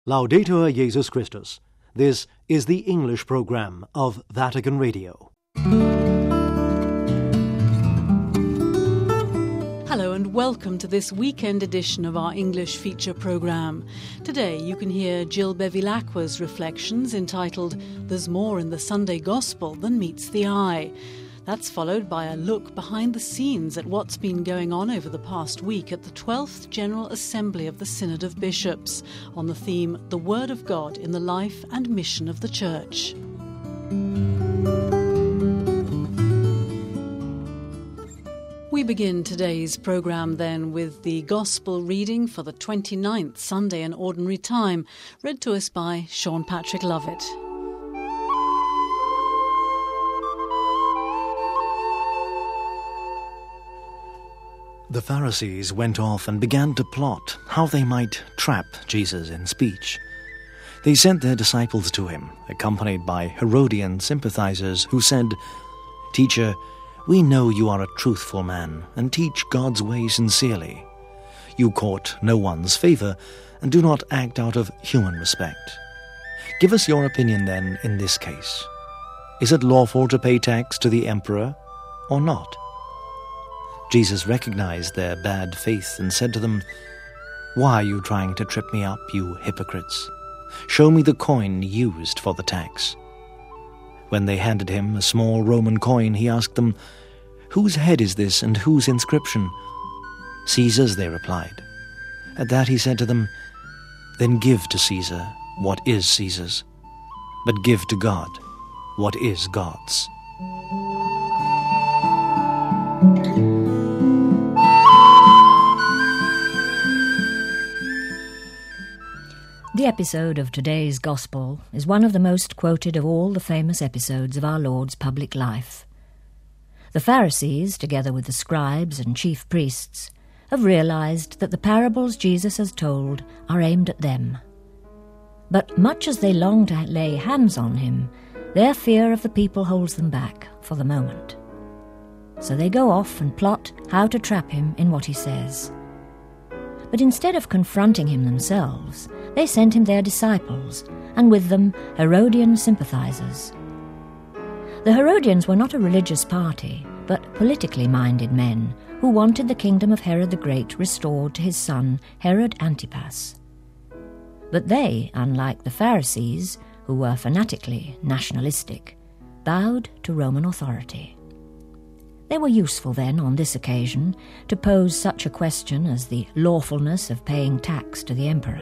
Laudetur Jesus Christus. This is the English program of Vatican Radio. Hello and welcome to this weekend edition of our English feature programme. Today you can hear Jill Bevilacqua's reflections entitled There's More in the Sunday Gospel Than Meets the Eye. That's followed by a look behind the scenes at what's been going on over the past week at the 12th General Assembly of the Synod of Bishops on the theme The Word of God in the Life and Mission of the Church. We begin today's programme then with the Gospel reading for the 29th Sunday in Ordinary Time, read to us by Sean Patrick Lovett. The Pharisees went off and began to plot how they might trap Jesus in speech. They sent their disciples to him, accompanied by Herodian sympathizers who said, "Teacher, we know you are a truthful man and teach God's way sincerely. You court no one's favor and do not act out of human respect. Give us your opinion then in this case. Is it lawful to pay tax to the emperor or not?" Jesus recognized their bad faith and said to them, "Why are you trying to trip me up, you hypocrites? Show me the coin used for the tax." When they handed him a small Roman coin, he asked them, "Whose head is this and whose inscription?" "Caesar's," they replied. At that he said to them, "Then give to Caesar what is Caesar's, but give to God what is God's." The episode of today's Gospel is one of the most quoted of all the famous episodes of our Lord's public life. The Pharisees, together with the scribes and chief priests, have realized that the parables Jesus has told are aimed at them. But much as they long to lay hands on him, their fear of the people holds them back for the moment. So they go off and plot how to trap him in what he says. But instead of confronting him themselves, they sent him their disciples, and with them Herodian sympathizers. The Herodians were not a religious party, but politically minded men who wanted the kingdom of Herod the Great restored to his son Herod Antipas. But they, unlike the Pharisees, who were fanatically nationalistic, bowed to Roman authority. They were useful then, on this occasion, to pose such a question as the lawfulness of paying tax to the emperor.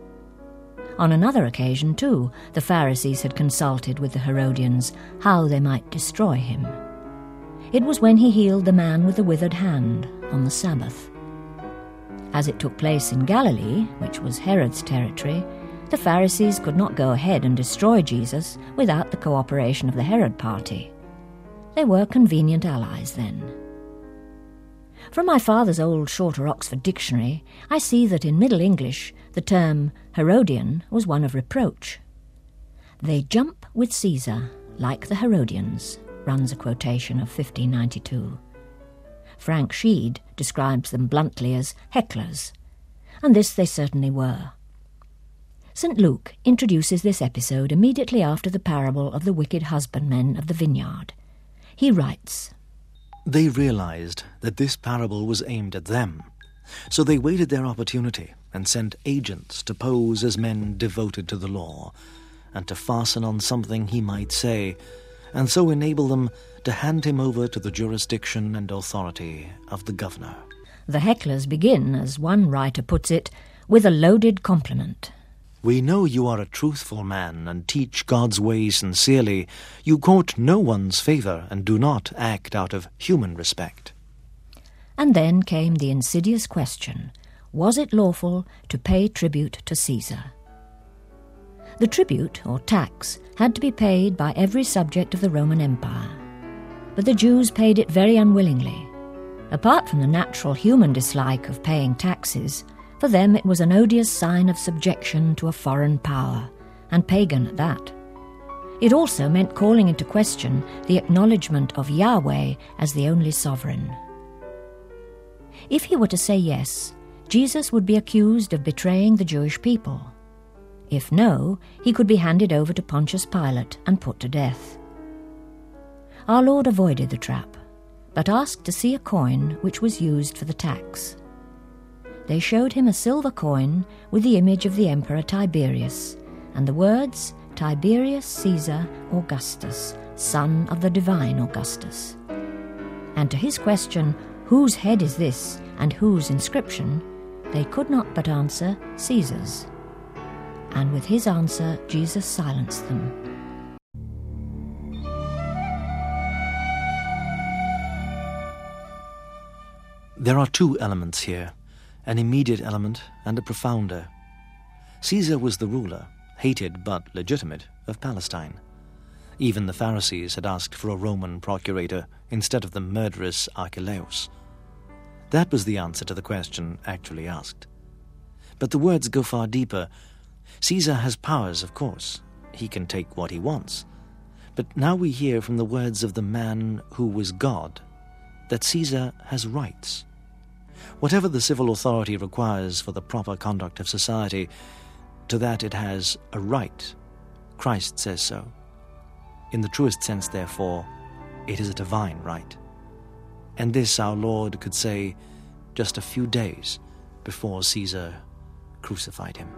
On another occasion, too, the Pharisees had consulted with the Herodians how they might destroy him. It was when he healed the man with the withered hand on the Sabbath. As it took place in Galilee, which was Herod's territory, the Pharisees could not go ahead and destroy Jesus without the cooperation of the Herod party. They were convenient allies then. From my father's old Shorter Oxford Dictionary, I see that in Middle English the term Herodian was one of reproach. "They jump with Caesar, like the Herodians," runs a quotation of 1592. Frank Sheed describes them bluntly as hecklers, and this they certainly were. St. Luke introduces this episode immediately after the parable of the wicked husbandmen of the vineyard. He writes, They realized that this parable was aimed at them, so they waited their opportunity and sent agents to pose as men devoted to the law, and to fasten on something he might say, and so enable them to hand him over to the jurisdiction and authority of the governor. The hecklers begin, as one writer puts it, with a loaded compliment. "We know you are a truthful man and teach God's way sincerely. You court no one's favor and do not act out of human respect." And then came the insidious question, was it lawful to pay tribute to Caesar? The tribute, or tax, had to be paid by every subject of the Roman Empire. But the Jews paid it very unwillingly. Apart from the natural human dislike of paying taxes, for them it was an odious sign of subjection to a foreign power, and pagan at that. It also meant calling into question the acknowledgement of Yahweh as the only sovereign. If he were to say yes, Jesus would be accused of betraying the Jewish people. If no, he could be handed over to Pontius Pilate and put to death. Our Lord avoided the trap, but asked to see a coin which was used for the tax. They showed him a silver coin with the image of the Emperor Tiberius, and the words, Tiberius Caesar Augustus, son of the divine Augustus. And to his question, whose head is this, and whose inscription, they could not but answer, Caesar's. And with his answer, Jesus silenced them. There are two elements here, an immediate element and a profounder. Caesar was the ruler, hated but legitimate, of Palestine. Even the Pharisees had asked for a Roman procurator instead of the murderous Archelaus. That was the answer to the question actually asked. But the words go far deeper. Caesar has powers, of course. He can take what he wants. But now we hear from the words of the man who was God that Caesar has rights. Whatever the civil authority requires for the proper conduct of society, to that it has a right. Christ says so. In the truest sense, therefore, it is a divine right. And this our Lord could say just a few days before Caesar crucified him.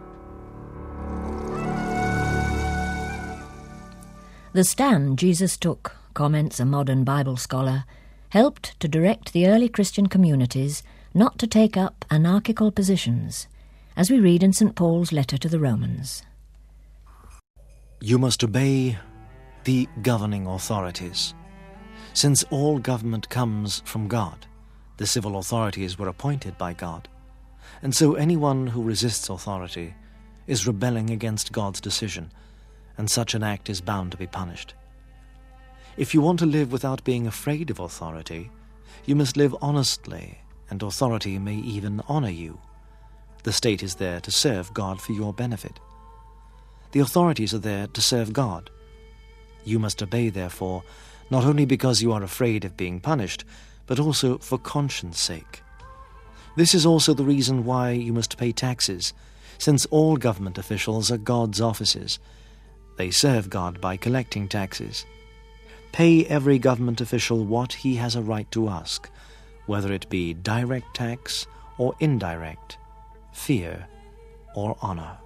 The stand Jesus took, comments a modern Bible scholar, helped to direct the early Christian communities not to take up anarchical positions, as we read in St. Paul's letter to the Romans. You must obey the governing authorities. Since all government comes from God, the civil authorities were appointed by God, and so anyone who resists authority is rebelling against God's decision, and such an act is bound to be punished. If you want to live without being afraid of authority, you must live honestly, and authority may even honor you. The state is there to serve God for your benefit. The authorities are there to serve God. You must obey, therefore, not only because you are afraid of being punished, but also for conscience sake. This is also the reason why you must pay taxes, since all government officials are God's offices. They serve God by collecting taxes. Pay every government official what he has a right to ask, whether it be direct tax or indirect, fear or honor.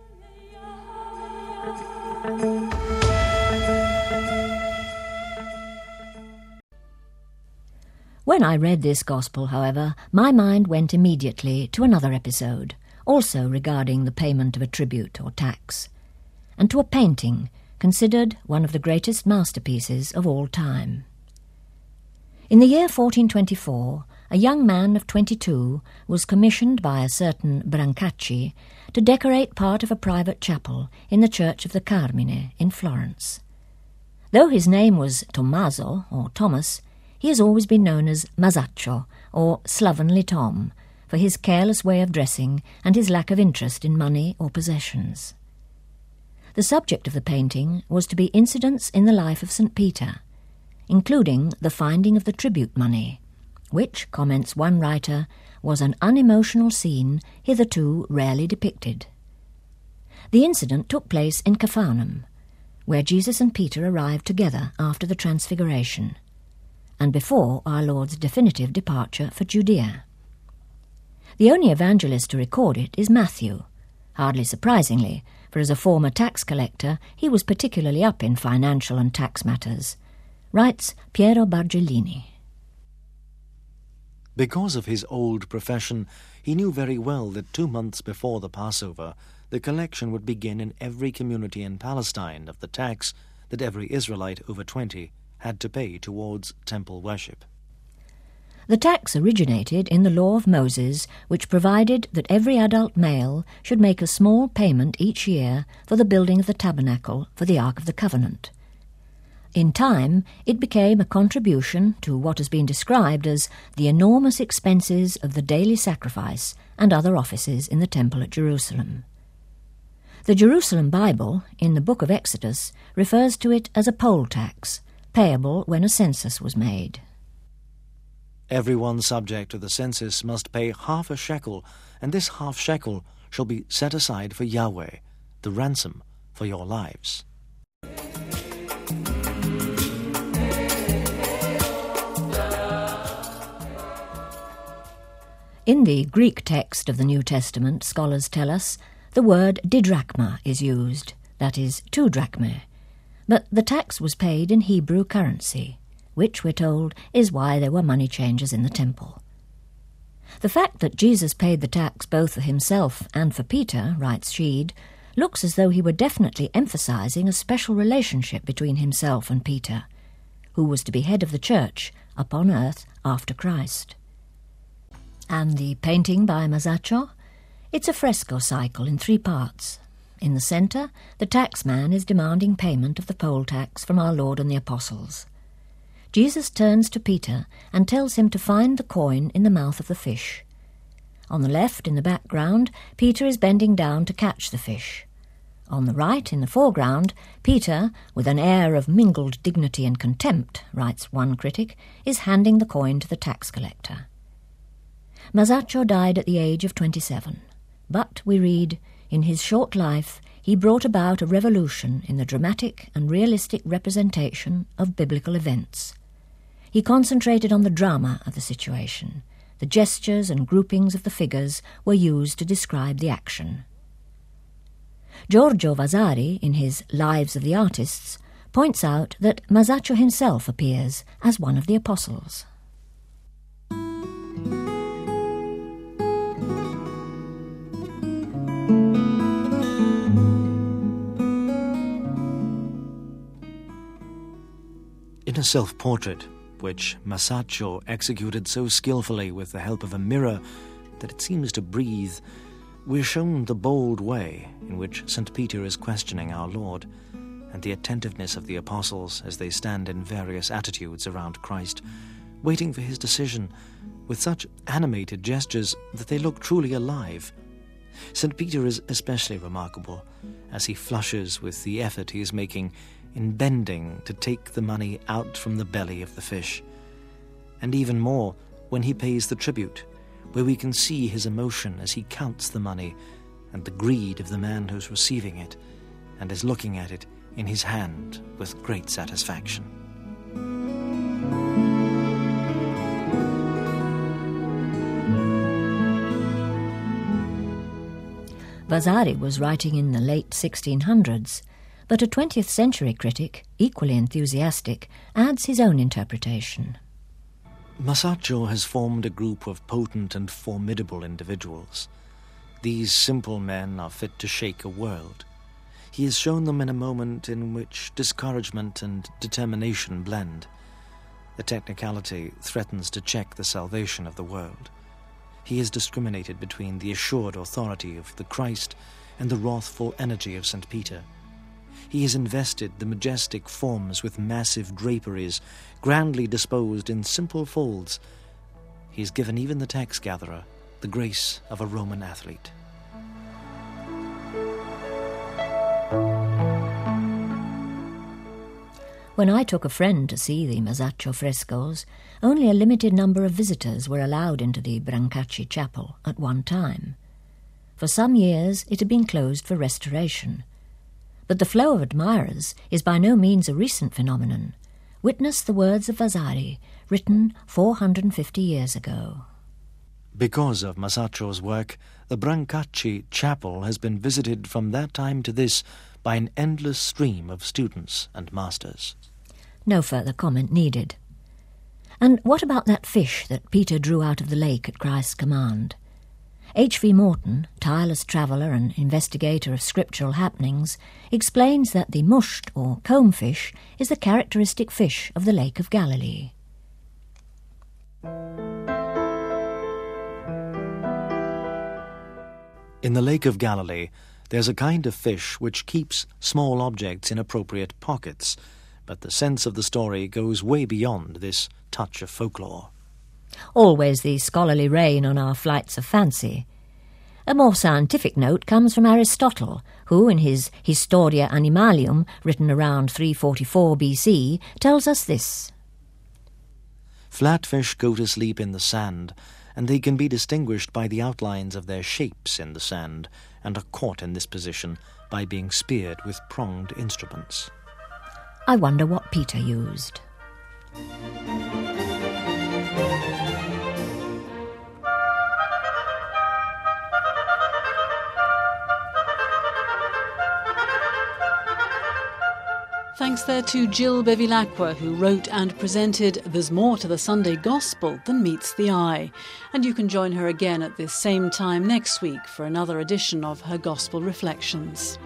When I read this gospel, however, my mind went immediately to another episode, also regarding the payment of a tribute or tax, and to a painting considered one of the greatest masterpieces of all time. In the year 1424, a young man of 22 was commissioned by a certain Brancacci to decorate part of a private chapel in the Church of the Carmine in Florence. Though his name was Tommaso, or Thomas, he has always been known as Masaccio, or Slovenly Tom, for his careless way of dressing and his lack of interest in money or possessions. The subject of the painting was to be incidents in the life of St. Peter, including the finding of the tribute money, which, comments one writer, was an unemotional scene hitherto rarely depicted. The incident took place in Capharnaum, where Jesus and Peter arrived together after the Transfiguration, and before our Lord's definitive departure for Judea. The only evangelist to record it is Matthew, hardly surprisingly, for as a former tax collector he was particularly up in financial and tax matters, writes Piero Bargellini. Because of his old profession, he knew very well that 2 months before the Passover, the collection would begin in every community in Palestine of the tax that every Israelite over 20 had to pay towards temple worship. The tax originated in the law of Moses, which provided that every adult male should make a small payment each year for the building of the tabernacle for the Ark of the Covenant. In time, it became a contribution to what has been described as the enormous expenses of the daily sacrifice and other offices in the temple at Jerusalem. The Jerusalem Bible, in the book of Exodus, refers to it as a poll tax, payable when a census was made. Everyone subject to the census must pay half a shekel, and this half shekel shall be set aside for Yahweh, the ransom for your lives. In the Greek text of the New Testament, scholars tell us, the word didrachma is used, that is, 2 drachmae, but the tax was paid in Hebrew currency, which, we're told, is why there were money changers in the temple. The fact that Jesus paid the tax both for himself and for Peter, writes Sheed, looks as though he were definitely emphasising a special relationship between himself and Peter, who was to be head of the church upon earth after Christ. And the painting by Masaccio? It's a fresco cycle in 3 parts. In the centre, the taxman is demanding payment of the poll tax from our Lord and the Apostles. Jesus turns to Peter and tells him to find the coin in the mouth of the fish. On the left, in the background, Peter is bending down to catch the fish. On the right, in the foreground, Peter, with an air of mingled dignity and contempt, writes one critic, is handing the coin to the tax collector. Masaccio died at the age of 27, but, we read, in his short life he brought about a revolution in the dramatic and realistic representation of biblical events. He concentrated on the drama of the situation. The gestures and groupings of the figures were used to describe the action. Giorgio Vasari, in his Lives of the Artists, points out that Masaccio himself appears as one of the apostles. In a self-portrait, which Masaccio executed so skillfully with the help of a mirror that it seems to breathe, we're shown the bold way in which St. Peter is questioning our Lord, and the attentiveness of the apostles as they stand in various attitudes around Christ, waiting for his decision, with such animated gestures that they look truly alive. St. Peter is especially remarkable, as he flushes with the effort he is making in bending to take the money out from the belly of the fish, and even more when he pays the tribute, where we can see his emotion as he counts the money and the greed of the man who's receiving it and is looking at it in his hand with great satisfaction. Vasari was writing in the late 1600s, but a 20th century critic, equally enthusiastic, adds his own interpretation. Masaccio has formed a group of potent and formidable individuals. These simple men are fit to shake a world. He has shown them in a moment in which discouragement and determination blend. The technicality threatens to check the salvation of the world. He has discriminated between the assured authority of the Christ and the wrathful energy of St. Peter. He has invested the majestic forms with massive draperies, grandly disposed in simple folds. He has given even the tax-gatherer the grace of a Roman athlete. When I took a friend to see the Masaccio frescoes, only a limited number of visitors were allowed into the Brancacci chapel at one time. For some years it had been closed for restoration. But the flow of admirers is by no means a recent phenomenon. Witness the words of Vasari, written 450 years ago. Because of Masaccio's work, the Brancacci chapel has been visited from that time to this by an endless stream of students and masters. No further comment needed. And what about that fish that Peter drew out of the lake at Christ's command? H.V. Morton, tireless traveller and investigator of scriptural happenings, explains that the musht, or combfish, is the characteristic fish of the Lake of Galilee. In the Lake of Galilee, there's a kind of fish which keeps small objects in appropriate pockets, but the sense of the story goes way beyond this touch of folklore. Always the scholarly rein on our flights of fancy. A more scientific note comes from Aristotle, who, in his Historia Animalium, written around 344 BC, tells us this. Flatfish go to sleep in the sand, and they can be distinguished by the outlines of their shapes in the sand, and are caught in this position by being speared with pronged instruments. I wonder what Peter used. Thanks there to Jill Bevilacqua, who wrote and presented There's More to the Sunday Gospel Than Meets the Eye. And you can join her again at this same time next week for another edition of her Gospel Reflections.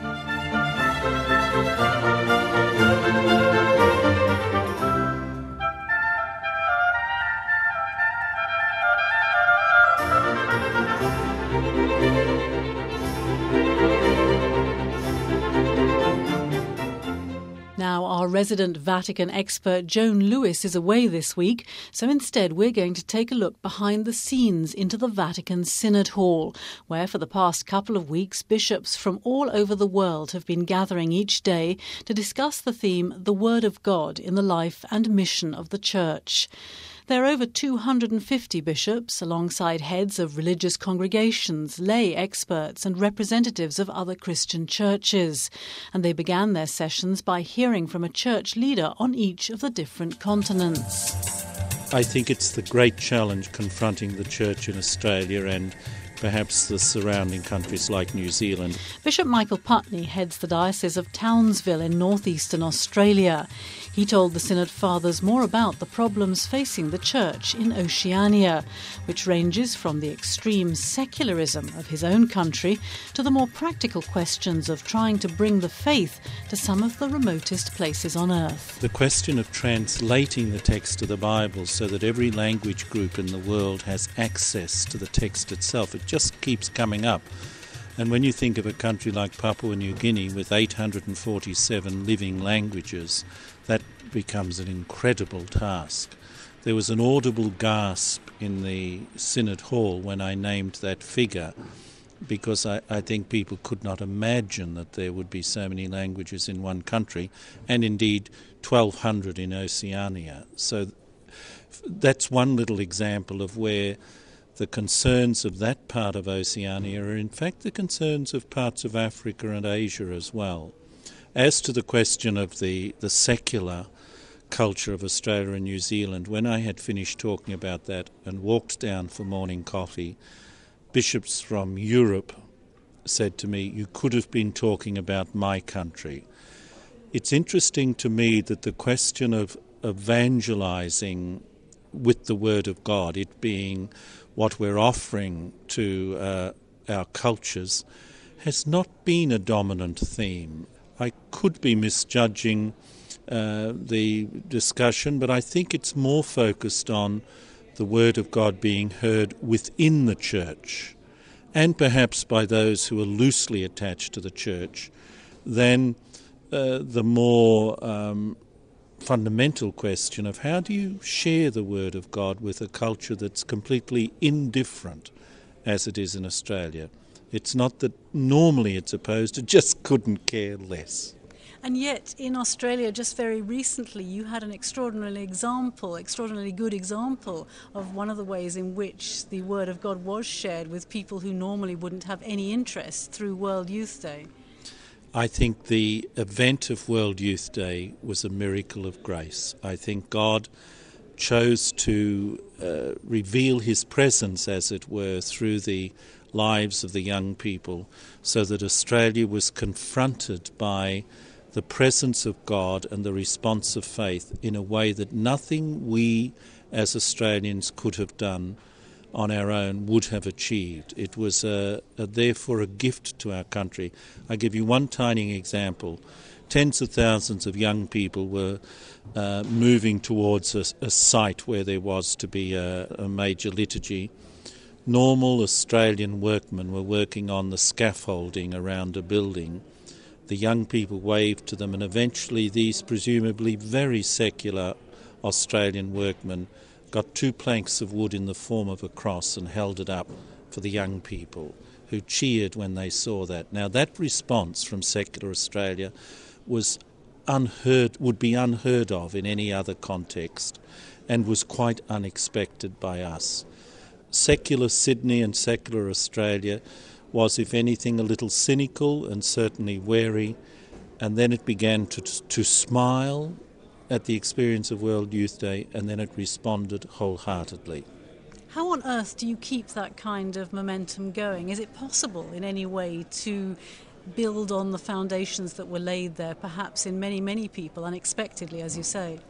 Now, our resident Vatican expert Joan Lewis is away this week, so instead we're going to take a look behind the scenes into the Vatican Synod Hall, where for the past couple of weeks bishops from all over the world have been gathering each day to discuss the theme The Word of God in the Life and Mission of the Church. There are over 250 bishops, alongside heads of religious congregations, lay experts and representatives of other Christian churches. And they began their sessions by hearing from a church leader on each of the different continents. I think it's the great challenge confronting the church in Australia and perhaps the surrounding countries like New Zealand. Bishop Michael Putney heads the Diocese of Townsville in northeastern Australia. He told the Synod Fathers more about the problems facing the Church in Oceania, which ranges from the extreme secularism of his own country to the more practical questions of trying to bring the faith to some of the remotest places on earth. The question of translating the text of the Bible so that every language group in the world has access to the text itself, it just keeps coming up. And when you think of a country like Papua New Guinea with 847 living languages, that becomes an incredible task. There was an audible gasp in the Synod Hall when I named that figure, because I think people could not imagine that there would be so many languages in one country, and indeed 1,200 in Oceania. So that's one little example of where the concerns of that part of Oceania are in fact the concerns of parts of Africa and Asia as well. As to the question of the secular culture of Australia and New Zealand, when I had finished talking about that and walked down for morning coffee, bishops from Europe said to me, "You could have been talking about my country." It's interesting to me that the question of evangelizing with the Word of God, it being what we're offering to our cultures, has not been a dominant theme. I could be misjudging the discussion, but I think it's more focused on the Word of God being heard within the Church, and perhaps by those who are loosely attached to the Church, than the more fundamental question of how do you share the Word of God with a culture that's completely indifferent, as it is in Australia. It's not that normally it's opposed, it just couldn't care less. And yet, in Australia, just very recently, you had an extraordinarily good example of one of the ways in which the Word of God was shared with people who normally wouldn't have any interest through World Youth Day. I think the event of World Youth Day was a miracle of grace. I think God chose to reveal his presence, as it were, through the lives of the young people, so that Australia was confronted by the presence of God and the response of faith in a way that nothing we as Australians could have done on our own would have achieved. It was therefore a gift to our country. I give you one tiny example. Tens of thousands of young people were moving towards a site where there was to be a major liturgy. Normal Australian workmen were working on the scaffolding around a building. The young people waved to them, and eventually these presumably very secular Australian workmen got 2 planks of wood in the form of a cross and held it up for the young people, who cheered when they saw that. Now that response from secular Australia would be unheard of in any other context, and was quite unexpected by us. Secular Sydney and secular Australia was, if anything, a little cynical and certainly wary, and then it began to smile at the experience of World Youth Day, and then it responded wholeheartedly. How on earth do you keep that kind of momentum going? Is it possible in any way to build on the foundations that were laid there, perhaps in many, many people, unexpectedly, as you say?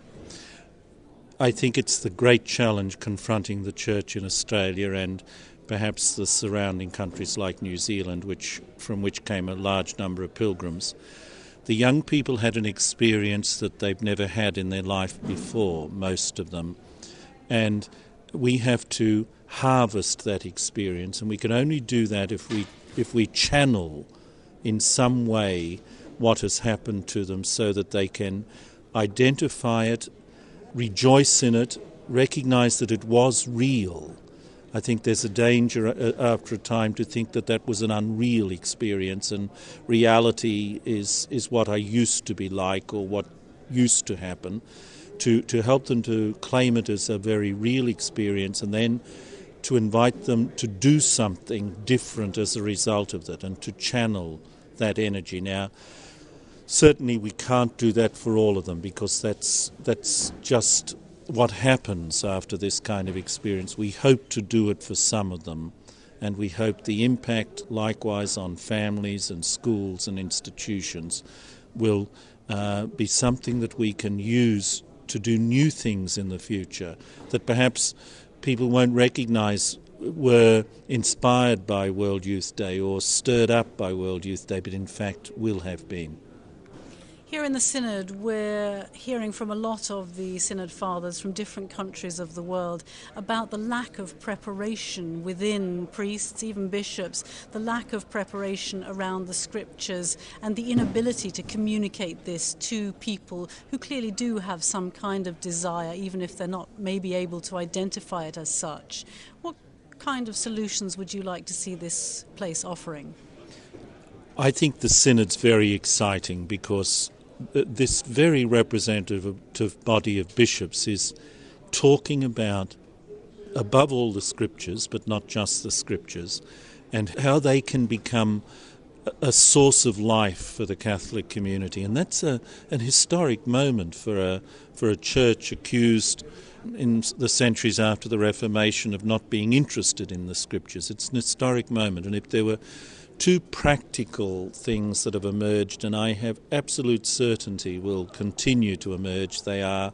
I think it's the great challenge confronting the church in Australia and perhaps the surrounding countries like New Zealand, from which came a large number of pilgrims. The young people had an experience that they've never had in their life before, most of them, and we have to harvest that experience, and we can only do that if we channel in some way what has happened to them so that they can identify it, rejoice in it, recognise that it was real. I think there's a danger after a time to think that was an unreal experience, and reality is what I used to be like or what used to happen, to help them to claim it as a very real experience, and then to invite them to do something different as a result of that and to channel that energy. Now, certainly we can't do that for all of them, because that's just what happens after this kind of experience. We hope to do it for some of them, and we hope the impact likewise on families and schools and institutions will be something that we can use to do new things in the future that perhaps people won't recognise were inspired by World Youth Day or stirred up by World Youth Day, but in fact will have been. Here in the Synod, we're hearing from a lot of the Synod Fathers from different countries of the world about the lack of preparation within priests, even bishops, the lack of preparation around the scriptures and the inability to communicate this to people who clearly do have some kind of desire, even if they're not maybe able to identify it as such. What kind of solutions would you like to see this place offering? I think the Synod's very exciting because this very representative body of bishops is talking about, above all, the scriptures, but not just the scriptures, and how they can become a source of life for the Catholic community. And that's an historic moment for a church accused in the centuries after the Reformation of not being interested in the scriptures. It's an historic moment, and if there were two practical things that have emerged, and I have absolute certainty will continue to emerge, they are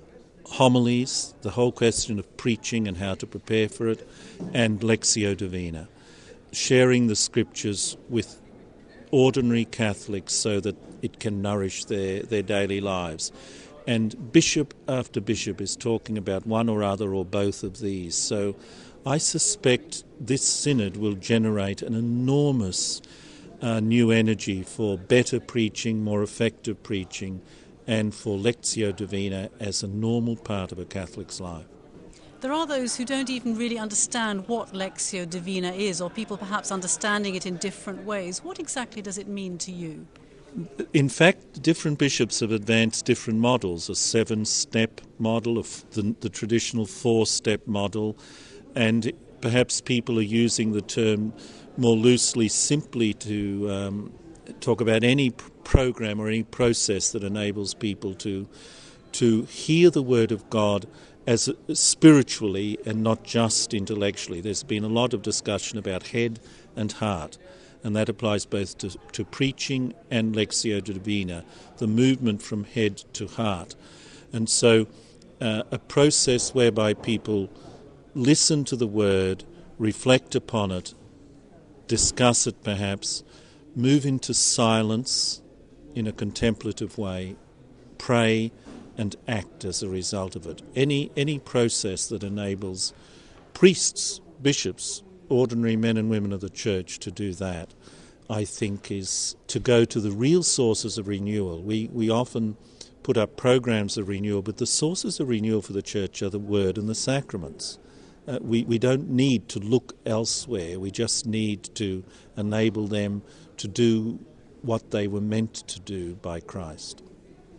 homilies, the whole question of preaching and how to prepare for it, and Lectio Divina, sharing the scriptures with ordinary Catholics so that it can nourish their daily lives. And bishop after bishop is talking about one or other or both of these. So I suspect this synod will generate an enormous new energy for better preaching, more effective preaching, and for Lectio Divina as a normal part of a Catholic's life. There are those who don't even really understand what Lectio Divina is, or people perhaps understanding it in different ways. What exactly does it mean to you? In fact, different bishops have advanced different models, a 7-step model, the traditional 4-step model, and perhaps people are using the term more loosely simply to talk about any program or any process that enables people to hear the Word of God as spiritually and not just intellectually. There's been a lot of discussion about head and heart, and that applies both to preaching and Lectio Divina, the movement from head to heart. And so a process whereby people listen to the Word, reflect upon it, discuss it perhaps, move into silence in a contemplative way, pray and act as a result of it. Any process that enables priests, bishops, ordinary men and women of the Church to do that, I think, is to go to the real sources of renewal. We often put up programs of renewal, but the sources of renewal for the Church are the Word and the sacraments. We don't need to look elsewhere. We just need to enable them to do what they were meant to do by Christ.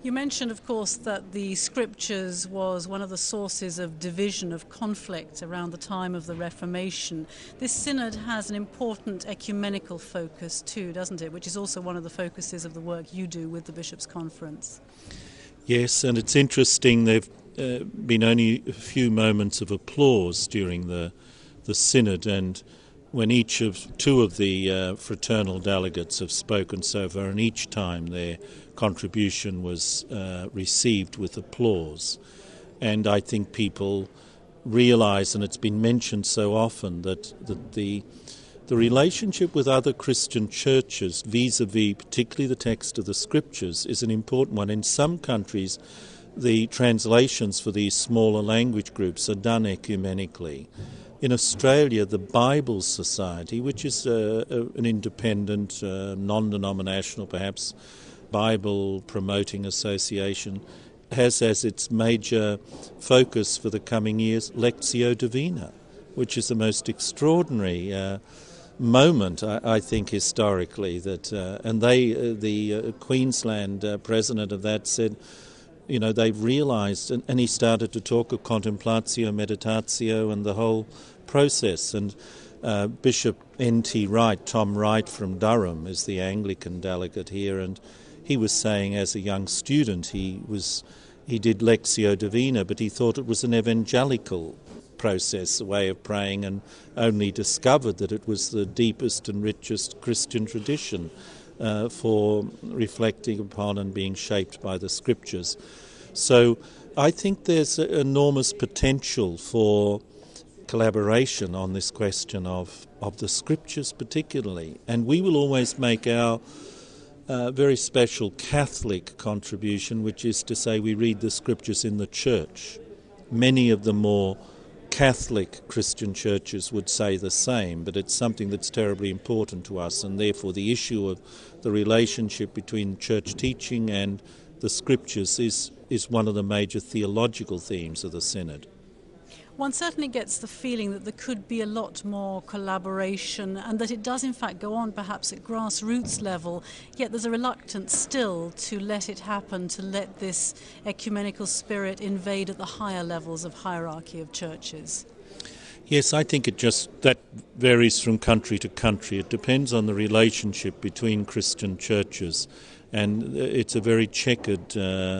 You mentioned, of course, that the Scriptures was one of the sources of division, of conflict around the time of the Reformation. This synod has an important ecumenical focus too, doesn't it, which is also one of the focuses of the work you do with the Bishops' Conference. Yes, and it's interesting, there have been only a few moments of applause during the synod, and when two of the fraternal delegates have spoken so far, and each time their contribution was received with applause. And I think people realise, and it's been mentioned so often, that the relationship with other Christian churches vis-a-vis particularly the text of the Scriptures is an important one. In some countries, the translations for these smaller language groups are done ecumenically. In Australia, the Bible Society, which is an independent, non-denominational perhaps, Bible promoting association, has as its major focus for the coming years Lectio Divina, which is the most extraordinary moment, I think, historically. And the Queensland president of that said, they've realised, and he started to talk of contemplatio, meditatio, and the whole process. And Bishop N.T. Wright, Tom Wright from Durham, is the Anglican delegate here, and he was saying as a young student he did Lectio Divina, but he thought it was an evangelical process, a way of praying, and only discovered that it was the deepest and richest Christian tradition for reflecting upon and being shaped by the Scriptures. So I think there's enormous potential for collaboration on this question of the Scriptures particularly, and we will always make our very special Catholic contribution, which is to say we read the Scriptures in the church. Many of the more Catholic Christian churches would say the same, but it's something that's terribly important to us, and therefore the issue of the relationship between church teaching and the Scriptures is one of the major theological themes of the Synod. One certainly gets the feeling that there could be a lot more collaboration, and that it does in fact go on perhaps at grassroots level, yet there's a reluctance still to let it happen, to let this ecumenical spirit invade at the higher levels of hierarchy of churches. Yes, I think that varies from country to country. It depends on the relationship between Christian churches, and it's a very checkered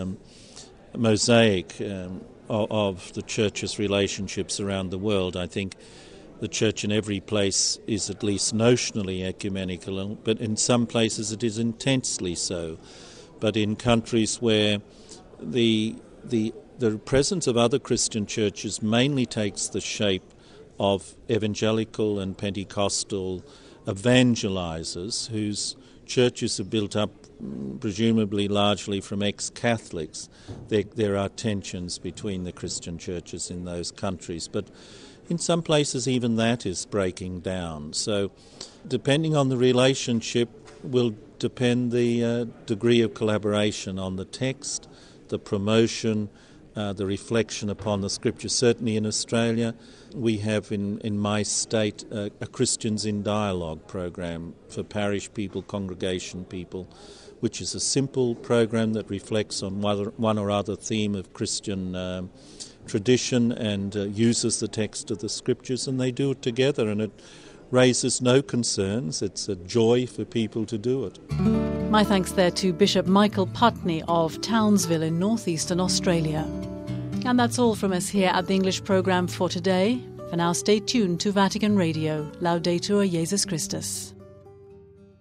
mosaic of the church's relationships around the world. I think the church in every place is at least notionally ecumenical, but in some places it is intensely so. But in countries where the presence of other Christian churches mainly takes the shape of evangelical and Pentecostal evangelizers whose churches are built up presumably largely from ex-Catholics, there are tensions between the Christian churches in those countries. But in some places even that is breaking down. So depending on the relationship will depend the degree of collaboration on the text, the promotion, the reflection upon the Scripture. Certainly in Australia we have in my state a Christians in Dialogue program for parish people, congregation people, which is a simple program that reflects on one or other theme of Christian tradition and uses the text of the Scriptures, and they do it together, and it raises no concerns. It's a joy for people to do it. My thanks there to Bishop Michael Putney of Townsville in northeastern Australia. And that's all from us here at the English programme for today. For now, stay tuned to Vatican Radio. Laudetur Jesus Christus.